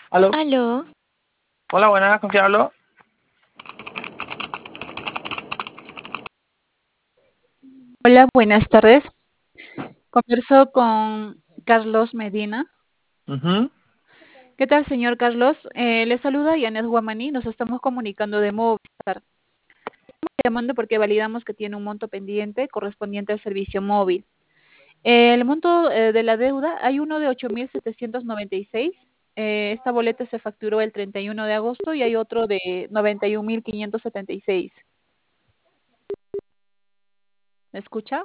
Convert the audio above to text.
Aló. Aló, Hola, buenas, ¿con quién hablo? Hola, buenas tardes. Converso con Carlos Medina. Ujú. ¿Qué tal, señor Carlos? Le saluda Yanet Guamaní. Nos estamos comunicando de Movistar. Llamando porque validamos que tiene un monto pendiente correspondiente al servicio móvil. El monto de la deuda, hay uno de 8.796. Esta boleta se facturó el 31 de agosto y hay otro de 91.576. ¿Me escucha?